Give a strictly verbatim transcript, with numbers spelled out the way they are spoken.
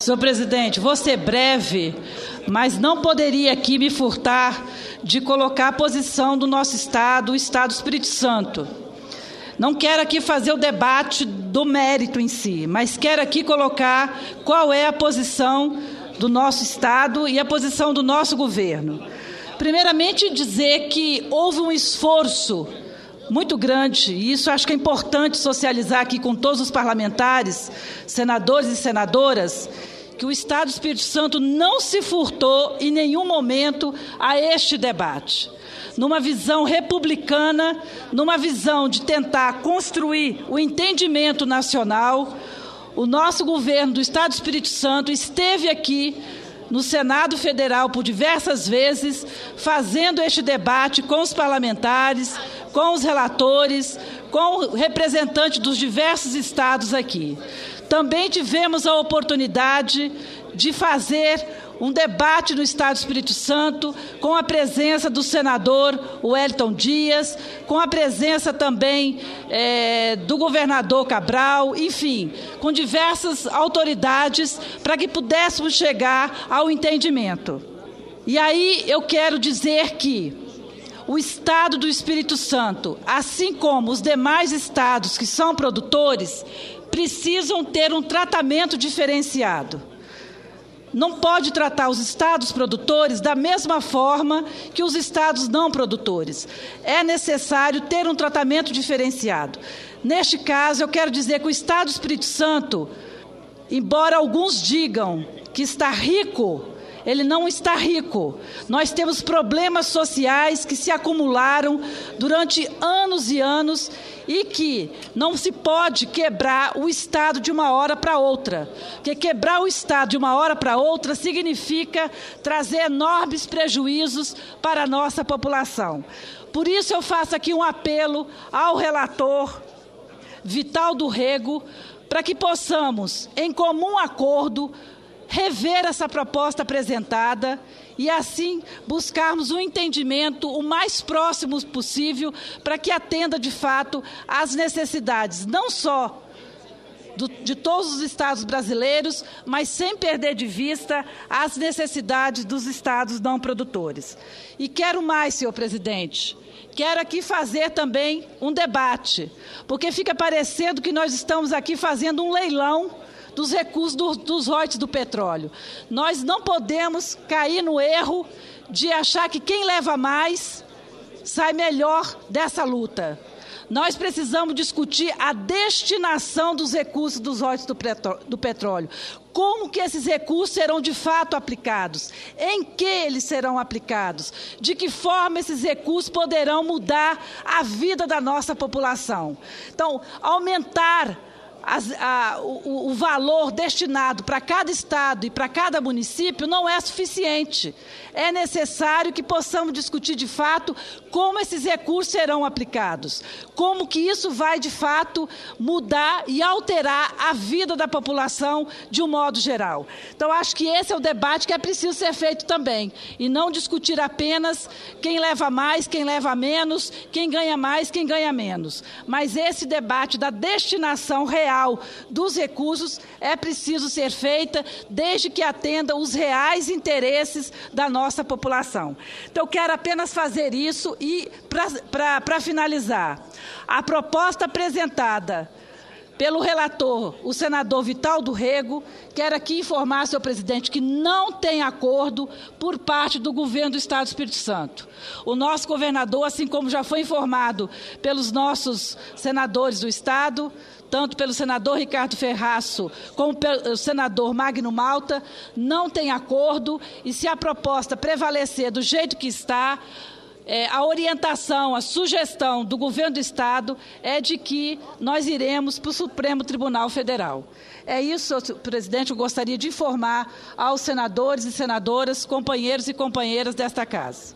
Senhor presidente, vou ser breve, mas não poderia aqui me furtar de colocar a posição do nosso Estado, o Estado do Espírito Santo. Não quero aqui fazer o debate do mérito em si, mas quero aqui colocar qual é a posição do nosso Estado e a posição do nosso governo. Primeiramente, dizer que houve um esforço muito grande, e isso acho que é importante socializar aqui com todos os parlamentares, senadores e senadoras, que o Estado do Espírito Santo não se furtou em nenhum momento a este debate. Numa visão republicana, numa visão de tentar construir o entendimento nacional, o nosso governo do Estado do Espírito Santo esteve aqui no Senado Federal por diversas vezes, fazendo este debate com os parlamentares, com os relatores, com o representante dos diversos estados aqui. Também tivemos a oportunidade de fazer um debate no Estado do Espírito Santo, com a presença do senador Wellington Dias, com a presença também é, do governador Cabral, enfim, com diversas autoridades, para que pudéssemos chegar ao entendimento. E aí eu quero dizer que o Estado do Espírito Santo, assim como os demais estados que são produtores, precisam ter um tratamento diferenciado. Não pode tratar os estados produtores da mesma forma que os estados não produtores. É necessário ter um tratamento diferenciado. Neste caso, eu quero dizer que o Estado do Espírito Santo, embora alguns digam que está rico, ele não está rico. Nós temos problemas sociais que se acumularam durante anos e anos e que não se pode quebrar o Estado de uma hora para outra. Porque quebrar o Estado de uma hora para outra significa trazer enormes prejuízos para a nossa população. Por isso eu faço aqui um apelo ao relator Vital do Rego para que possamos, em comum acordo, rever essa proposta apresentada e, assim, buscarmos um entendimento o mais próximo possível para que atenda, de fato, às necessidades, não só do, de todos os estados brasileiros, mas sem perder de vista as necessidades dos estados não produtores. E quero mais, senhor presidente. Quero aqui fazer também um debate, porque fica parecendo que nós estamos aqui fazendo um leilão dos recursos do, dos royalties do petróleo. Nós não podemos cair no erro de achar que quem leva mais sai melhor dessa luta. Nós precisamos discutir a destinação dos recursos dos royalties do, do petróleo. Como que esses recursos serão de fato aplicados? Em que eles serão aplicados? De que forma esses recursos poderão mudar a vida da nossa população? Então, aumentar As, a, o, o valor destinado para cada estado e para cada município não é suficiente. É necessário que possamos discutir de fato como esses recursos serão aplicados, como que isso vai de fato mudar e alterar a vida da população de um modo geral. Então, acho que esse é o debate que é preciso ser feito também, e não discutir apenas quem leva mais, quem leva menos, quem ganha mais, quem ganha menos. Mas esse debate da destinação real dos recursos é preciso ser feita desde que atenda os reais interesses da nossa população. Então, eu quero apenas fazer isso e, para finalizar, a proposta apresentada pelo relator, o senador Vital do Rego, quero aqui informar, senhor presidente, que não tem acordo por parte do governo do Estado do Espírito Santo. O nosso governador, assim como já foi informado pelos nossos senadores do Estado, tanto pelo senador Ricardo Ferraço como pelo senador Magno Malta, não tem acordo, e se a proposta prevalecer do jeito que está, É, a orientação, a sugestão do governo do Estado é de que nós iremos para o Supremo Tribunal Federal. É isso, senhor presidente, eu gostaria de informar aos senadores e senadoras, companheiros e companheiras desta casa.